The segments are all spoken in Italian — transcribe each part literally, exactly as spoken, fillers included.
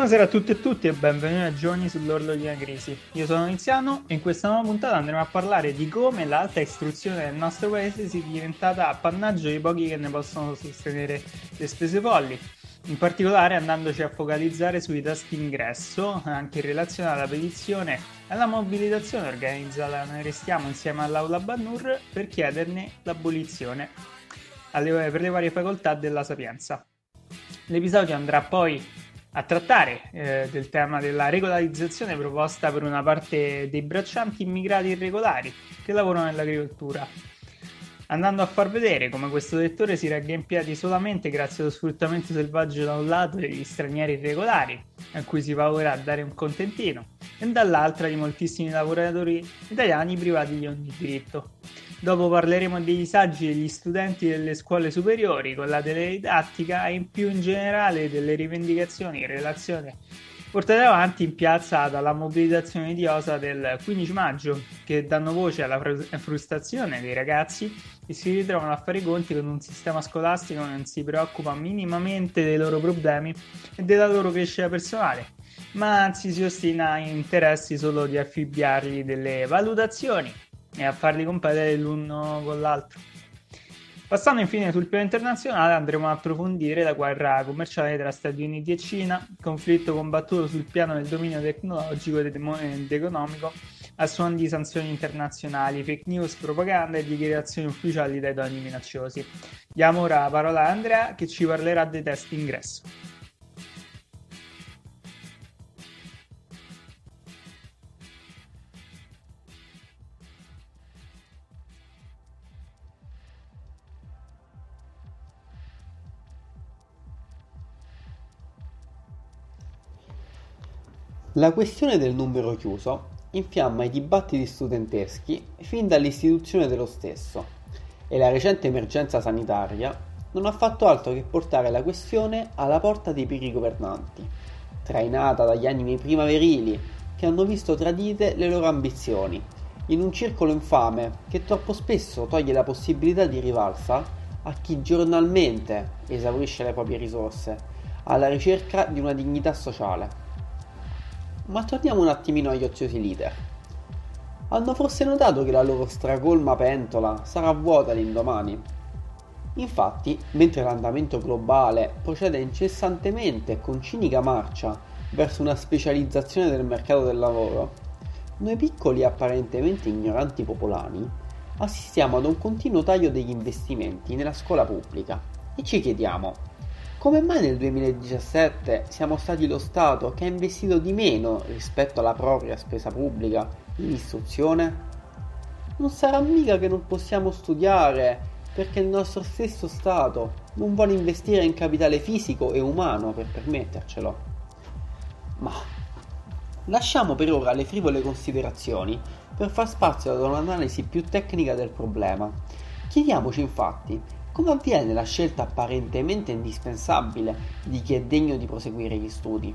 Buonasera a tutti e tutti e benvenuti a Giorni sull'orlo di una crisi. Io sono Tiziano e in questa nuova puntata andremo a parlare di come l'alta istruzione nel nostro paese sia diventata appannaggio di pochi che ne possono sostenere le spese folli. In particolare andandoci a focalizzare sui tassi d'ingresso, anche in relazione alla petizione e alla mobilitazione organizzata. Noi restiamo insieme all'Aula Bannur per chiederne l'abolizione alle, per le varie facoltà della Sapienza. L'episodio andrà poi a trattare eh, del tema della regolarizzazione proposta per una parte dei braccianti immigrati irregolari che lavorano nell'agricoltura, andando a far vedere come questo settore si regga in piedi solamente grazie allo sfruttamento selvaggio da un lato degli stranieri irregolari, a cui si va ora a dare un contentino, e dall'altra di moltissimi lavoratori italiani privati di ogni diritto. Dopo parleremo dei disagi degli studenti delle scuole superiori con la teledidattica e in più in generale delle rivendicazioni in relazione portate avanti in piazza dalla mobilitazione odiosa del quindici maggio, che danno voce alla frustrazione dei ragazzi che si ritrovano a fare i conti con un sistema scolastico che non si preoccupa minimamente dei loro problemi e della loro crescita personale, ma anzi si ostina in interessi solo di affibbiargli delle valutazioni e a farli competere l'uno con l'altro. Passando infine sul piano internazionale andremo a approfondire la guerra commerciale tra Stati Uniti e Cina, conflitto combattuto sul piano del dominio tecnologico ed economico a suon di sanzioni internazionali, fake news, propaganda e dichiarazioni ufficiali dai toni minacciosi. Diamo ora la parola a Andrea che ci parlerà dei test d'ingresso. La questione del numero chiuso infiamma i dibattiti studenteschi fin dall'istituzione dello stesso e la recente emergenza sanitaria non ha fatto altro che portare la questione alla porta dei piri governanti, trainata dagli animi primaverili che hanno visto tradite le loro ambizioni, in un circolo infame che troppo spesso toglie la possibilità di rivalsa a chi giornalmente esaurisce le proprie risorse alla ricerca di una dignità sociale. Ma torniamo un attimino agli oziosi leader. Hanno forse notato che la loro stracolma pentola sarà vuota l'indomani? Infatti, mentre l'andamento globale procede incessantemente e con cinica marcia verso una specializzazione del mercato del lavoro, noi piccoli e apparentemente ignoranti popolani assistiamo ad un continuo taglio degli investimenti nella scuola pubblica e ci chiediamo: come mai nel duemiladiciassette siamo stati lo Stato che ha investito di meno rispetto alla propria spesa pubblica in istruzione? Non sarà mica che non possiamo studiare perché il nostro stesso Stato non vuole investire in capitale fisico e umano per permettercelo? Ma lasciamo per ora le frivole considerazioni per far spazio ad un'analisi più tecnica del problema. Chiediamoci infatti: come avviene la scelta apparentemente indispensabile di chi è degno di proseguire gli studi?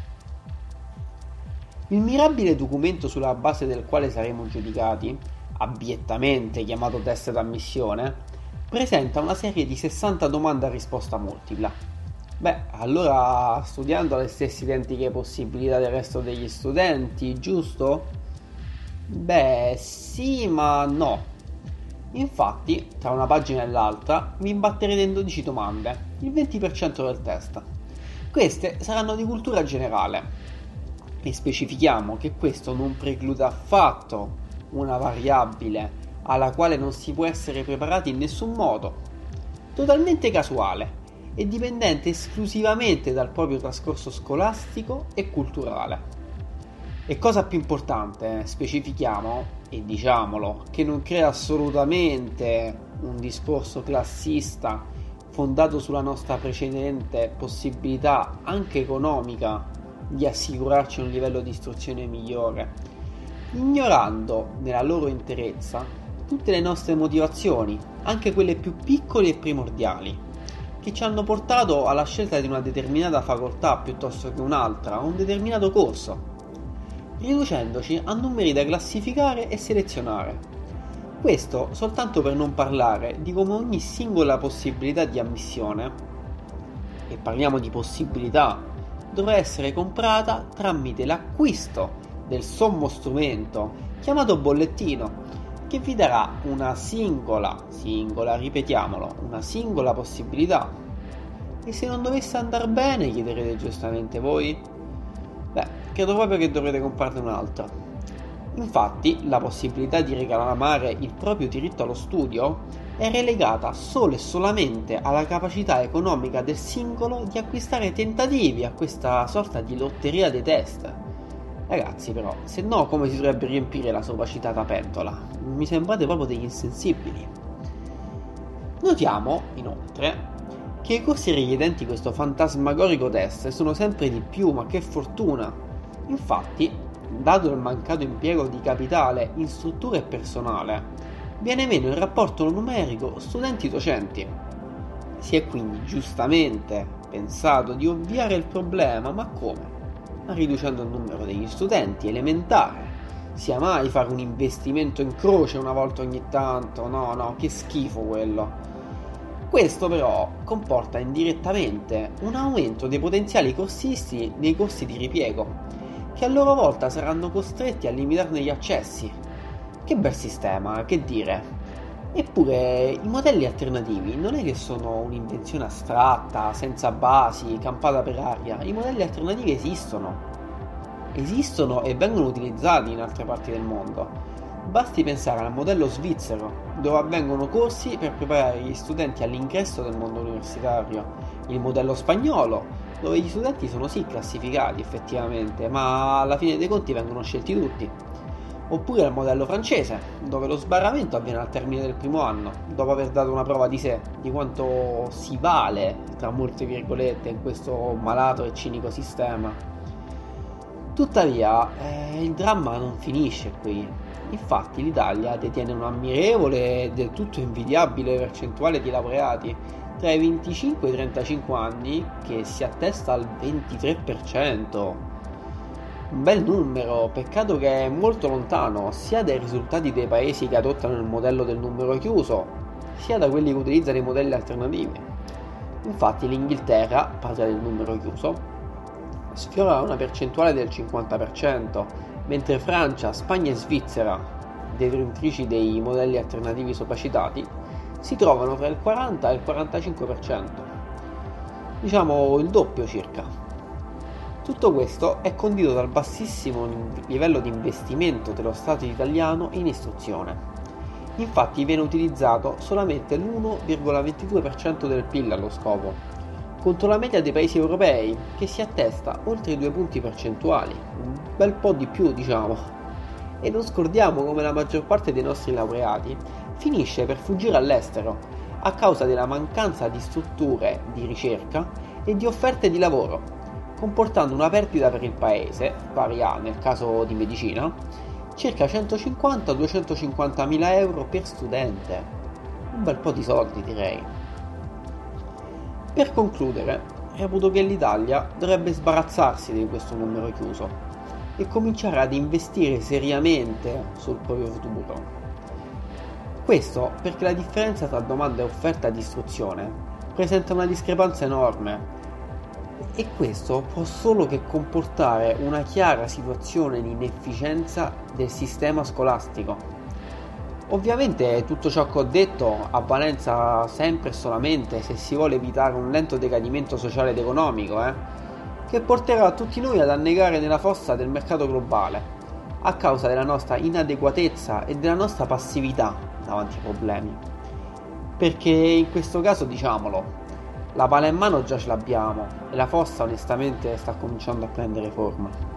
Il mirabile documento sulla base del quale saremo giudicati, abbiettamente chiamato test d'ammissione, presenta una serie di sessanta domande a risposta multipla. Beh, allora studiando le stesse identiche possibilità del resto degli studenti, giusto? Beh, sì, ma no. Infatti, tra una pagina e l'altra, vi imbatterete in dodici domande, il venti per cento del test. Queste saranno di cultura generale e specifichiamo che questo non preclude affatto una variabile alla quale non si può essere preparati in nessun modo, totalmente casuale e dipendente esclusivamente dal proprio trascorso scolastico e culturale. E cosa più importante, specifichiamo, e diciamolo, che non crea assolutamente un discorso classista fondato sulla nostra precedente possibilità, anche economica, di assicurarci un livello di istruzione migliore, ignorando nella loro interezza tutte le nostre motivazioni, anche quelle più piccole e primordiali, che ci hanno portato alla scelta di una determinata facoltà piuttosto che un'altra, o un determinato corso, riducendoci a numeri da classificare e selezionare. Questo soltanto per non parlare di come ogni singola possibilità di ammissione, e parliamo di possibilità, dovrà essere comprata tramite l'acquisto del sommo strumento chiamato bollettino, che vi darà una singola, singola, ripetiamolo, una singola possibilità. E se non dovesse andare bene, chiederete giustamente voi? Beh, credo proprio che dovrete comprarne un'altra. Infatti, la possibilità di reclamare il proprio diritto allo studio è relegata solo e solamente alla capacità economica del singolo di acquistare tentativi a questa sorta di lotteria dei test. Ragazzi, però, se no come si dovrebbe riempire la sopracitata pentola? Mi sembrate proprio degli insensibili. Notiamo, inoltre, che i corsi richiedenti questo fantasmagorico test sono sempre di più, ma che fortuna! Infatti, dato il mancato impiego di capitale in struttura e personale, viene meno il rapporto numerico studenti-docenti. Si è quindi giustamente pensato di ovviare il problema, ma come? Ma riducendo il numero degli studenti, elementare. Sia mai fare un investimento in croce una volta ogni tanto? No, no, che schifo quello. Questo però comporta indirettamente un aumento dei potenziali corsisti nei corsi di ripiego, che a loro volta saranno costretti a limitarne gli accessi. Che bel sistema, che dire. Eppure i modelli alternativi non è che sono un'invenzione astratta, senza basi, campata per aria. I modelli alternativi esistono. Esistono e vengono utilizzati in altre parti del mondo. Basti pensare al modello svizzero, dove avvengono corsi per preparare gli studenti all'ingresso del mondo universitario. Il modello spagnolo, dove gli studenti sono sì classificati effettivamente, ma alla fine dei conti vengono scelti tutti. Oppure il modello francese, dove lo sbarramento avviene al termine del primo anno, dopo aver dato una prova di sé, di quanto si vale, tra molte virgolette, in questo malato e cinico sistema. Tuttavia, eh, il dramma non finisce qui. Infatti l'Italia detiene un'ammirevole e del tutto invidiabile percentuale di laureati tra i venticinque e i trentacinque anni, che si attesta al ventitré per cento. Un bel numero, peccato che è molto lontano sia dai risultati dei paesi che adottano il modello del numero chiuso, sia da quelli che utilizzano i modelli alternativi. Infatti l'Inghilterra, patria del numero chiuso, sfiora una percentuale del cinquanta per cento, mentre Francia, Spagna e Svizzera, detentrici dei modelli alternativi sopracitati, si trovano tra il quaranta e il quarantacinque per cento. Diciamo il doppio circa. Tutto questo è condito dal bassissimo livello di investimento dello Stato italiano in istruzione. Infatti viene utilizzato solamente l'uno virgola ventidue per cento del P I L allo scopo, contro la media dei paesi europei che si attesta oltre i due punti percentuali, un bel po' di più diciamo. E non scordiamo come la maggior parte dei nostri laureati finisce per fuggire all'estero a causa della mancanza di strutture di ricerca e di offerte di lavoro, comportando una perdita per il paese, pari a, nel caso di medicina, circa centocinquanta duecentocinquanta mila euro per studente. Un bel po' di soldi, direi. Per concludere, reputo che l'Italia dovrebbe sbarazzarsi di questo numero chiuso e cominciare ad investire seriamente sul proprio futuro. Questo perché la differenza tra domanda e offerta di istruzione presenta una discrepanza enorme, e questo può solo che comportare una chiara situazione di inefficienza del sistema scolastico. Ovviamente tutto ciò che ho detto ha valenza sempre e solamente se si vuole evitare un lento decadimento sociale ed economico, eh, che porterà tutti noi ad annegare nella fossa del mercato globale, a causa della nostra inadeguatezza e della nostra passività davanti ai problemi. Perché in questo caso, diciamolo, la pala in mano già ce l'abbiamo e la fossa onestamente sta cominciando a prendere forma.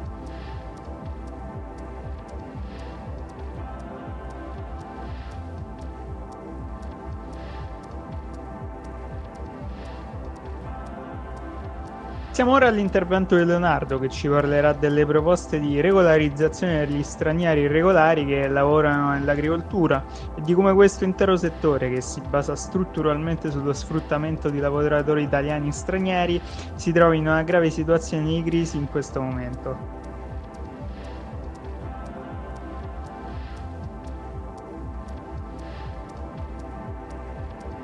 Siamo ora all'intervento di Leonardo, che ci parlerà delle proposte di regolarizzazione degli stranieri irregolari che lavorano nell'agricoltura e di come questo intero settore, che si basa strutturalmente sullo sfruttamento di lavoratori italiani stranieri, si trovi in una grave situazione di crisi in questo momento.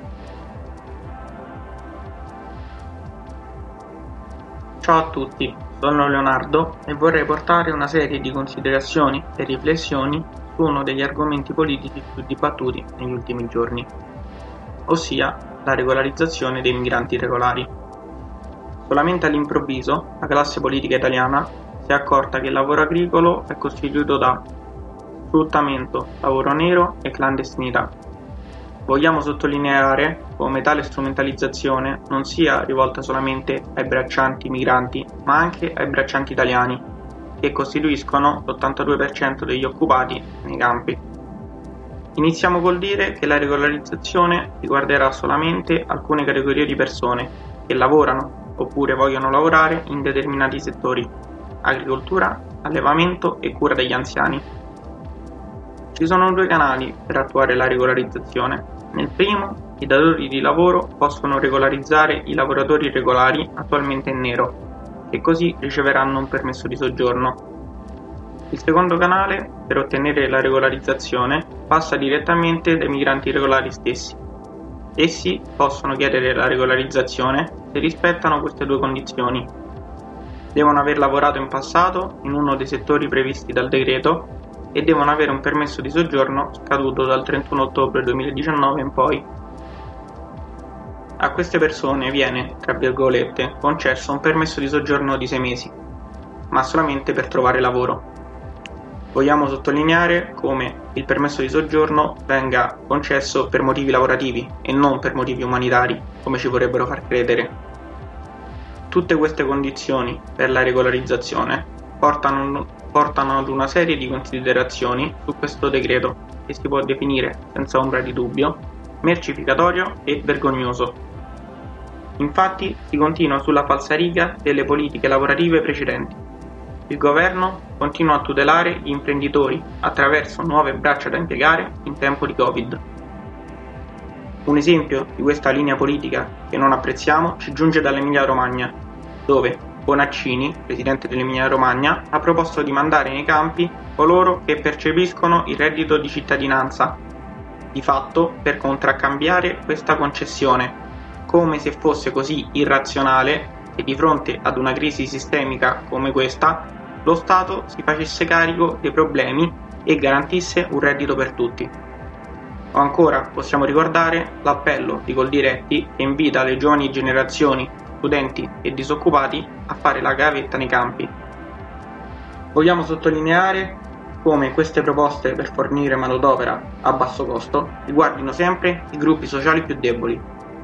Ciao a tutti, sono Leonardo e vorrei portare una serie di considerazioni e riflessioni su uno degli argomenti politici più dibattuti negli ultimi giorni, ossia la regolarizzazione dei migranti regolari. Solamente all'improvviso la classe politica italiana si è accorta che il lavoro agricolo è costituito da sfruttamento, lavoro nero e clandestinità. Vogliamo sottolineare come tale strumentalizzazione non sia rivolta solamente ai braccianti migranti, ma anche ai braccianti italiani, che costituiscono l'ottantadue per cento degli occupati nei campi. Iniziamo col dire che la regolarizzazione riguarderà solamente alcune categorie di persone che lavorano oppure vogliono lavorare in determinati settori: agricoltura, allevamento e cura degli anziani. Ci sono due canali per attuare la regolarizzazione. Nel primo, i datori di lavoro possono regolarizzare i lavoratori irregolari attualmente in nero, che così riceveranno un permesso di soggiorno. Il secondo canale, per ottenere la regolarizzazione, passa direttamente dai migranti irregolari stessi. Essi possono chiedere la regolarizzazione se rispettano queste due condizioni. Devono aver lavorato in passato in uno dei settori previsti dal decreto e devono avere un permesso di soggiorno scaduto dal trentuno ottobre duemiladiciannove in poi. A queste persone viene, tra virgolette, concesso un permesso di soggiorno di sei mesi, ma solamente per trovare lavoro. Vogliamo sottolineare come il permesso di soggiorno venga concesso per motivi lavorativi e non per motivi umanitari, come ci vorrebbero far credere. Tutte queste condizioni per la regolarizzazione portano, portano ad una serie di considerazioni su questo decreto, che si può definire, senza ombra di dubbio, mercificatorio e vergognoso. Infatti si continua sulla falsariga delle politiche lavorative precedenti. Il governo continua a tutelare gli imprenditori attraverso nuove braccia da impiegare in tempo di Covid. Un esempio di questa linea politica che non apprezziamo ci giunge dall'Emilia Romagna, dove Bonaccini, presidente dell'Emilia Romagna, ha proposto di mandare nei campi coloro che percepiscono il reddito di cittadinanza, di fatto per contraccambiare questa concessione, come se fosse così irrazionale che di fronte ad una crisi sistemica come questa lo Stato si facesse carico dei problemi e garantisse un reddito per tutti. O ancora possiamo ricordare l'appello di Coldiretti che invita le giovani generazioni, studenti e disoccupati a fare la gavetta nei campi. Vogliamo sottolineare come queste proposte per fornire manodopera a basso costo riguardino sempre i gruppi sociali più deboli.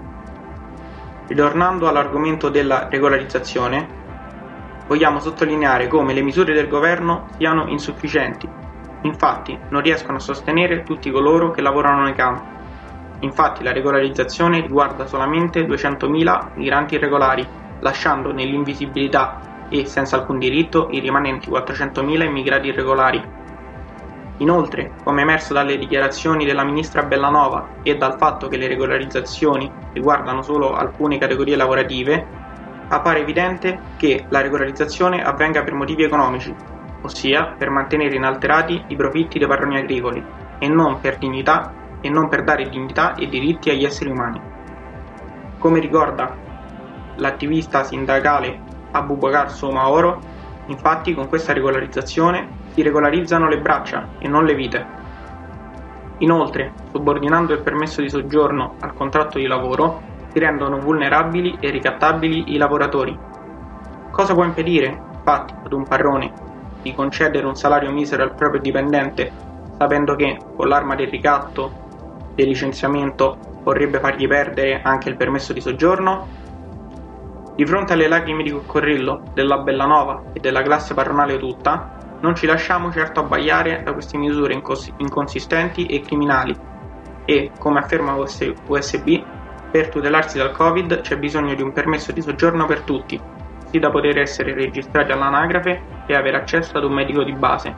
Ritornando all'argomento della regolarizzazione, vogliamo sottolineare come le misure del governo siano insufficienti. Infatti non riescono a sostenere tutti coloro che lavorano nei campi. Infatti la regolarizzazione riguarda solamente duecentomila migranti irregolari, lasciando nell'invisibilità e senza alcun diritto i rimanenti quattrocentomila immigrati irregolari. Inoltre, come emerso dalle dichiarazioni della ministra Bellanova e dal fatto che le regolarizzazioni riguardano solo alcune categorie lavorative, appare evidente che la regolarizzazione avvenga per motivi economici, ossia per mantenere inalterati i profitti dei padroni agricoli e non per dignità e non per dare dignità e diritti agli esseri umani. Come ricorda l'attivista sindacale Abubakar Soumahoro, infatti con questa regolarizzazione si regolarizzano le braccia e non le vite. Inoltre, subordinando il permesso di soggiorno al contratto di lavoro, si rendono vulnerabili e ricattabili i lavoratori. Cosa può impedire, infatti, ad un padrone di concedere un salario misero al proprio dipendente, sapendo che con l'arma del ricatto, del licenziamento, vorrebbe fargli perdere anche il permesso di soggiorno? Di fronte alle lacrime di coccodrillo della Bellanova e della classe padronale tutta, non ci lasciamo certo abbagliare da queste misure incons- inconsistenti e criminali e, come afferma U S B, per tutelarsi dal Covid c'è bisogno di un permesso di soggiorno per tutti, così da poter essere registrati all'anagrafe e avere accesso ad un medico di base.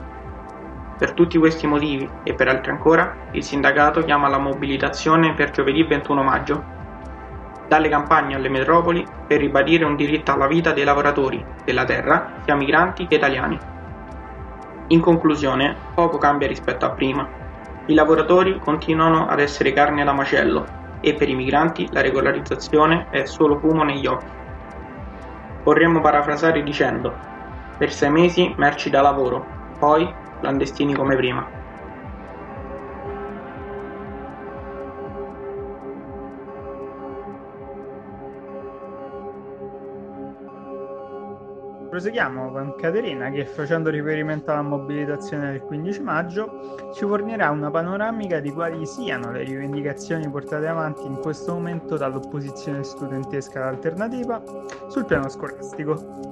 Per tutti questi motivi e per altri ancora, il sindacato chiama alla mobilitazione per giovedì ventuno maggio, dalle campagne alle metropoli, per ribadire un diritto alla vita dei lavoratori della terra, sia migranti che italiani. In conclusione, poco cambia rispetto a prima. I lavoratori continuano ad essere carne da macello e per i migranti la regolarizzazione è solo fumo negli occhi. Vorremmo parafrasare dicendo: per sei mesi merci da lavoro, poi clandestini come prima. Proseguiamo con Caterina che, facendo riferimento alla mobilitazione del quindici maggio, ci fornirà una panoramica di quali siano le rivendicazioni portate avanti in questo momento dall'opposizione studentesca alternativa sul piano scolastico.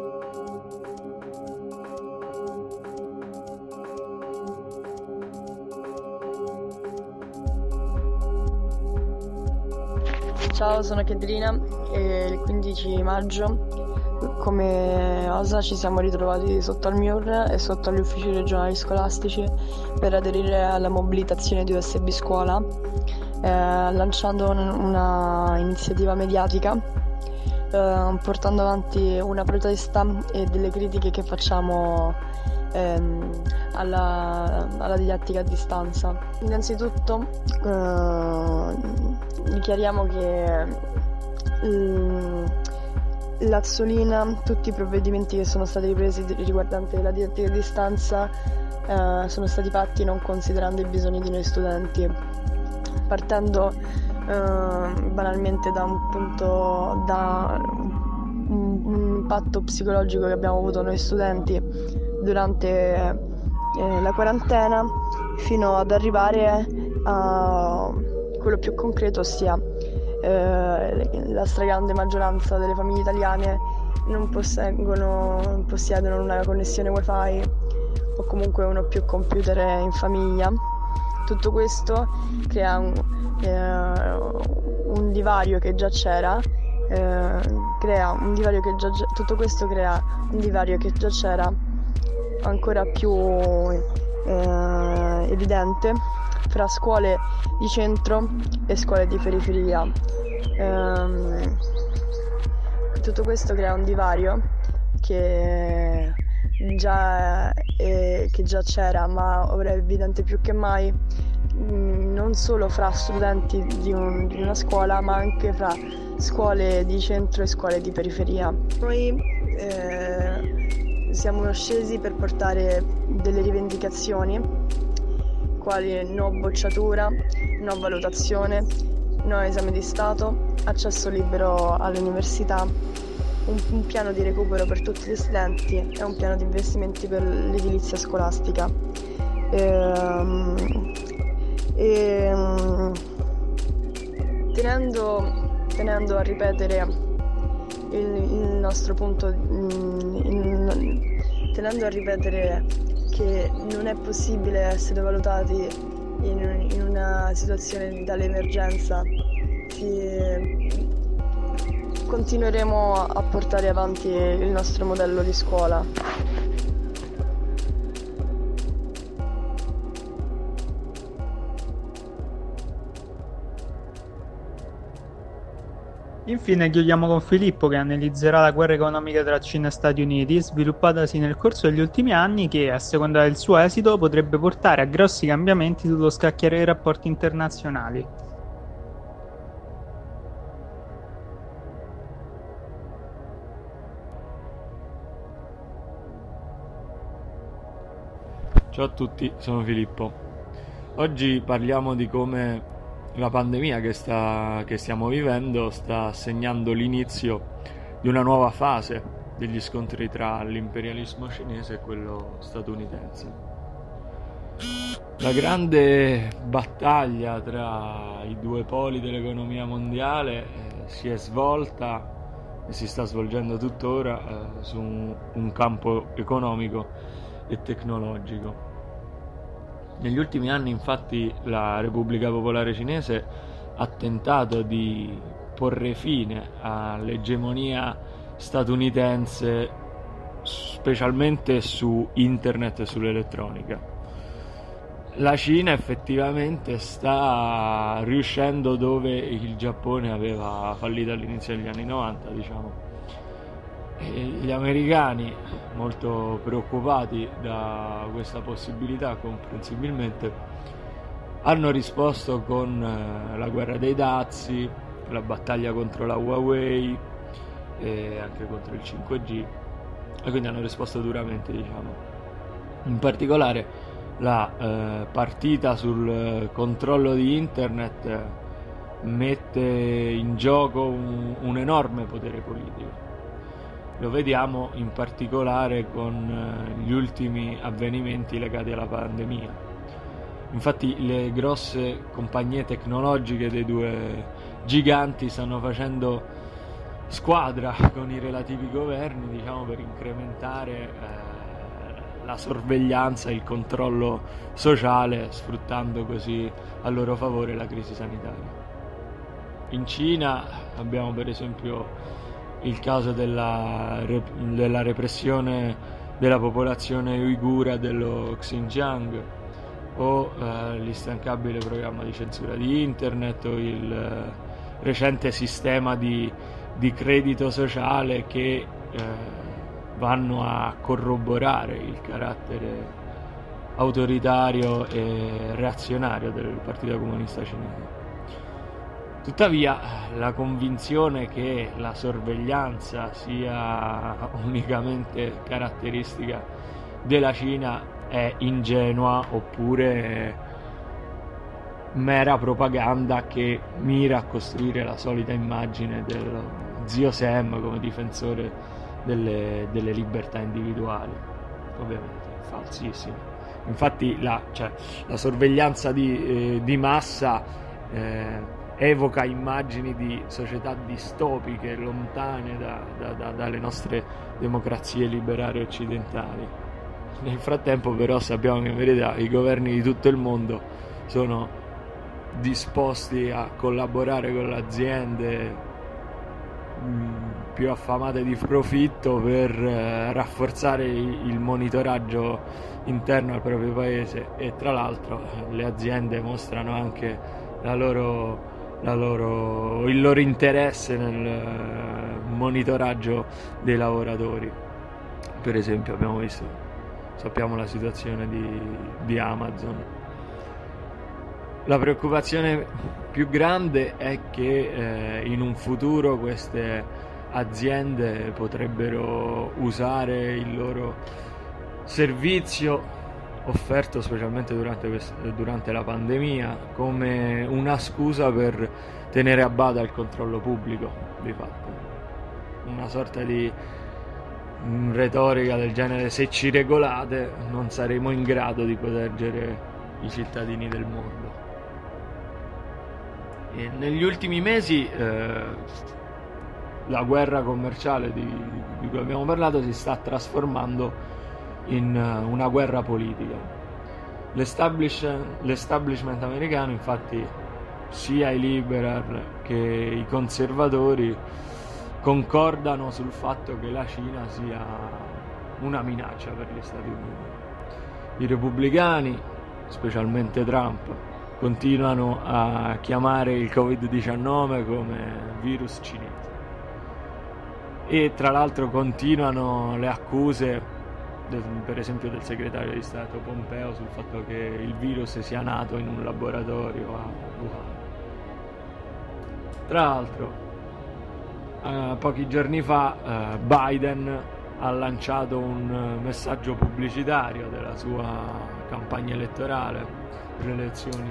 Ciao, sono Caterina e il quindici maggio come O S A ci siamo ritrovati sotto al M I U R e sotto agli uffici regionali scolastici per aderire alla mobilitazione di U S B Scuola, eh, lanciando una iniziativa mediatica, eh, portando avanti una protesta e delle critiche che facciamo ehm, alla, alla didattica a distanza. Innanzitutto eh, dichiariamo che mm, l'Azzolina, tutti i provvedimenti che sono stati ripresi riguardanti la didattica a distanza eh, sono stati fatti non considerando i bisogni di noi studenti, partendo eh, banalmente da un punto, da un, un impatto psicologico che abbiamo avuto noi studenti durante eh, la quarantena, fino ad arrivare a quello più concreto, ossia Eh, la stragrande maggioranza delle famiglie italiane non posseggono, non possiedono una connessione wifi o comunque uno o più computer in famiglia. Tutto questo crea un, eh, un divario che già c'era, eh, crea un divario che già, tutto questo crea un divario che già c'era ancora più eh, evidente fra scuole di centro e scuole di periferia. Ehm, tutto questo crea un divario che già, è, che già c'era, ma ora è evidente più che mai, mh, non solo fra studenti di, un, di una scuola, ma anche fra scuole di centro e scuole di periferia. Noi eh, siamo scesi per portare delle rivendicazioni quali no bocciatura, no valutazione, no esame di Stato, accesso libero all'università, un, un piano di recupero per tutti gli studenti e un piano di investimenti per l'edilizia scolastica. Ehm, e, tenendo, tenendo a ripetere il, il nostro punto, il, tenendo a ripetere che non è possibile essere valutati in, in una situazione di tale emergenza, che continueremo a portare avanti il nostro modello di scuola. Infine chiudiamo con Filippo che analizzerà la guerra economica tra Cina e Stati Uniti, sviluppatasi nel corso degli ultimi anni, che a seconda del suo esito potrebbe portare a grossi cambiamenti sullo scacchiere dei rapporti internazionali. Ciao a tutti, sono Filippo. Oggi parliamo di come la pandemia che, sta, che stiamo vivendo sta segnando l'inizio di una nuova fase degli scontri tra l'imperialismo cinese e quello statunitense. La grande battaglia tra i due poli dell'economia mondiale eh, si è svolta e si sta svolgendo tuttora eh, su un, un campo economico e tecnologico. Negli ultimi anni, infatti, la Repubblica Popolare Cinese ha tentato di porre fine all'egemonia statunitense, specialmente su internet e sull'elettronica. La Cina effettivamente sta riuscendo dove il Giappone aveva fallito all'inizio degli anni novanta, diciamo. E gli americani, molto preoccupati da questa possibilità, comprensibilmente, hanno risposto con la guerra dei dazi, la battaglia contro la Huawei e anche contro il cinque G, e quindi hanno risposto duramente, diciamo. In particolare la eh, partita sul controllo di internet mette in gioco un, un enorme potere politico. Lo vediamo in particolare con gli ultimi avvenimenti legati alla pandemia. Infatti le grosse compagnie tecnologiche dei due giganti stanno facendo squadra con i relativi governi, diciamo, per incrementare eh, la sorveglianza, il controllo sociale, sfruttando così a loro favore la crisi sanitaria. In Cina abbiamo per esempio il caso della, della repressione della popolazione uigura dello Xinjiang, o eh, l'instancabile programma di censura di internet, o il eh, recente sistema di, di credito sociale che eh, vanno a corroborare il carattere autoritario e reazionario del Partito Comunista Cinese. Tuttavia, la convinzione che la sorveglianza sia unicamente caratteristica della Cina è ingenua, oppure mera propaganda che mira a costruire la solita immagine del zio Sam come difensore delle, delle libertà individuali. Ovviamente falsissimo. Infatti la, cioè, la sorveglianza di, eh, di massa eh, evoca immagini di società distopiche, lontane da, da, da, dalle nostre democrazie liberali occidentali. Nel frattempo però sappiamo che in verità i governi di tutto il mondo sono disposti a collaborare con le aziende mh, più affamate di profitto per eh, rafforzare il monitoraggio interno al proprio paese, e tra l'altro le aziende mostrano anche la loro La loro, il loro interesse nel monitoraggio dei lavoratori. Per esempio abbiamo visto, sappiamo la situazione di, di Amazon. La preoccupazione più grande è che eh, in un futuro queste aziende potrebbero usare il loro servizio offerto specialmente durante, quest- durante la pandemia come una scusa per tenere a bada il controllo pubblico, di fatto. Una sorta di mh, retorica del genere: se ci regolate non saremo in grado di proteggere i cittadini del mondo. E negli ultimi mesi eh, la guerra commerciale di, di cui abbiamo parlato si sta trasformando in una guerra politica. L'establish, l'establishment americano, infatti, sia i liberal che i conservatori concordano sul fatto che la Cina sia una minaccia per gli Stati Uniti. I repubblicani, specialmente Trump, continuano a chiamare il covid diciannove come virus cinese, e tra l'altro continuano le accuse per esempio del segretario di Stato Pompeo sul fatto che il virus sia nato in un laboratorio a Wuhan. Tra l'altro eh, pochi giorni fa eh, Biden ha lanciato un messaggio pubblicitario della sua campagna elettorale per le elezioni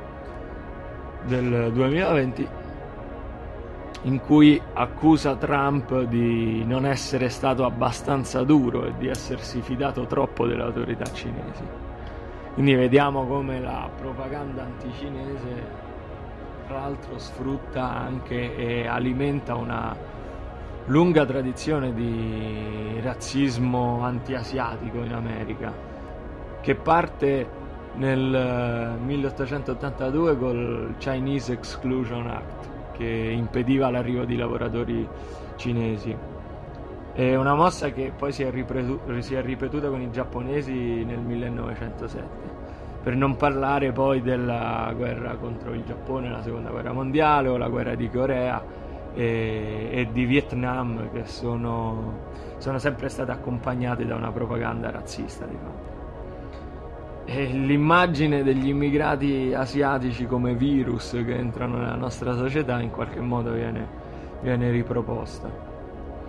del duemilaventi, in cui accusa Trump di non essere stato abbastanza duro e di essersi fidato troppo delle autorità cinesi. Quindi vediamo come la propaganda anticinese, tra l'altro, sfrutta anche e alimenta una lunga tradizione di razzismo anti-asiatico in America, che parte nel milleottocentottantadue col Chinese Exclusion Act, che impediva l'arrivo di lavoratori cinesi. È una mossa che poi si è, ripresu- si è ripetuta con i giapponesi nel millenovecentosette, per non parlare poi della guerra contro il Giappone, la seconda guerra mondiale, o la guerra di Corea e, e di Vietnam, che sono, sono sempre state accompagnate da una propaganda razzista, di fatto. E l'immagine degli immigrati asiatici come virus che entrano nella nostra società in qualche modo viene, viene riproposta.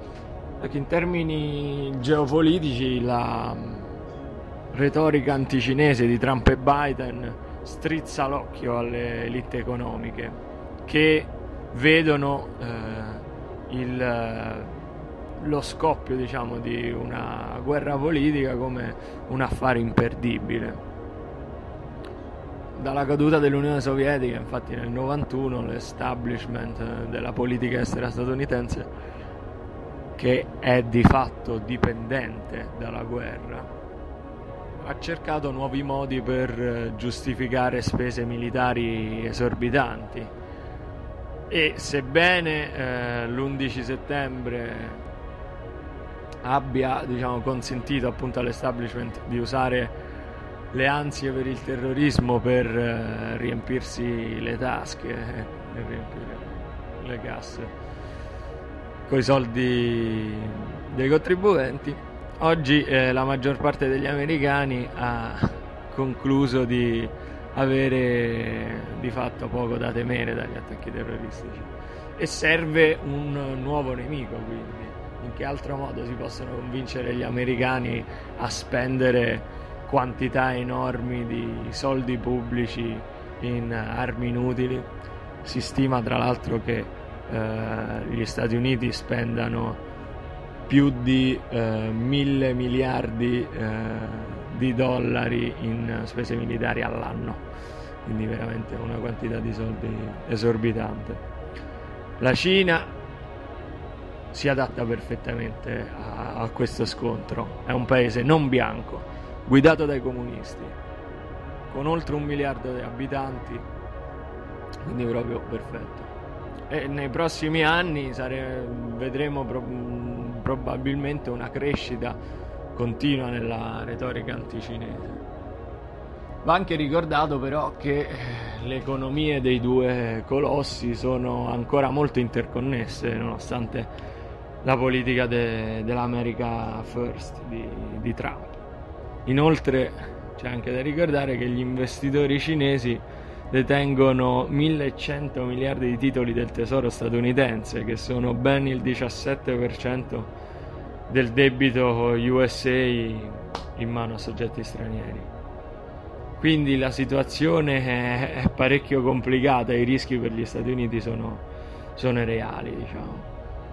perché in termini geopolitici la retorica anticinese di Trump e Biden strizza l'occhio alle elite economiche che vedono eh, il, lo scoppio, diciamo, di una guerra politica come un affare imperdibile. Dalla caduta dell'Unione Sovietica, infatti, nel novantuno l'establishment della politica estera statunitense, che è di fatto dipendente dalla guerra, ha cercato nuovi modi per giustificare spese militari esorbitanti. E sebbene eh, l'undici settembre abbia, diciamo, consentito appunto all'establishment di usare le ansie per il terrorismo per eh, riempirsi le tasche e eh, riempire le casse coi soldi dei contribuenti, oggi eh, la maggior parte degli americani ha concluso di avere di fatto poco da temere dagli attacchi terroristici e serve un nuovo nemico. Quindi in che altro modo si possono convincere gli americani a spendere quantità enormi di soldi pubblici in armi inutili? Si stima tra l'altro che eh, gli Stati Uniti spendano più di eh, mille miliardi eh, di dollari in spese militari all'anno, quindi veramente una quantità di soldi esorbitante. La Cina si adatta perfettamente a, a questo scontro, è un paese non bianco, guidato dai comunisti, con oltre un miliardo di abitanti, quindi proprio perfetto. E nei prossimi anni sare- vedremo pro- probabilmente una crescita continua nella retorica anticinese. Va anche ricordato però che le economie dei due colossi sono ancora molto interconnesse, nonostante la politica de- dell'America First di, di Trump. Inoltre c'è anche da ricordare che gli investitori cinesi detengono millecento miliardi di titoli del tesoro statunitense, che sono ben il diciassette per cento del debito U S A in mano a soggetti stranieri. Quindi la situazione è, è parecchio complicata, i rischi per gli Stati Uniti sono, sono reali, diciamo.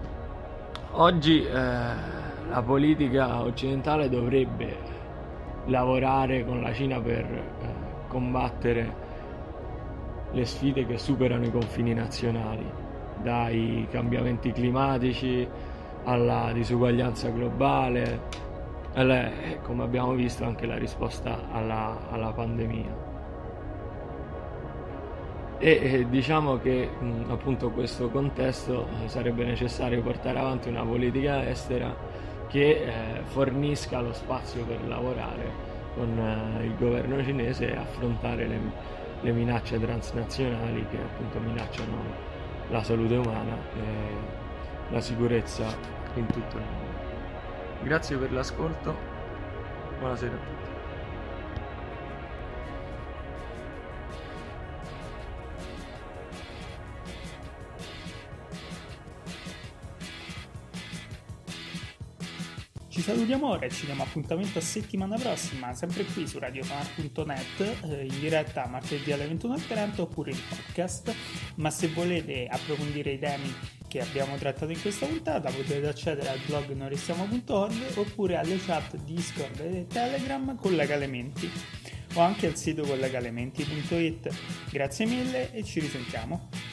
Oggi eh, la politica occidentale dovrebbe lavorare con la Cina per eh, combattere le sfide che superano i confini nazionali, dai cambiamenti climatici alla disuguaglianza globale, e, come abbiamo visto, anche la risposta alla, alla pandemia. E, e diciamo che mh, appunto questo contesto eh, sarebbe necessario portare avanti una politica estera che eh, fornisca lo spazio per lavorare con eh, il governo cinese e affrontare le le minacce transnazionali che appunto minacciano la salute umana e la sicurezza in tutto il mondo. Grazie per l'ascolto, buonasera a tutti. Ci salutiamo ora e ci diamo appuntamento a settimana prossima, sempre qui su radiosonar punto net, eh, in diretta martedì alle ventuno e trenta oppure in podcast. Ma se volete approfondire i temi che abbiamo trattato in questa puntata potete accedere al blog norestiamo punto org oppure alle chat Discord e Telegram Collega Elementi o anche al sito collega elementi punto it. Grazie mille e ci risentiamo.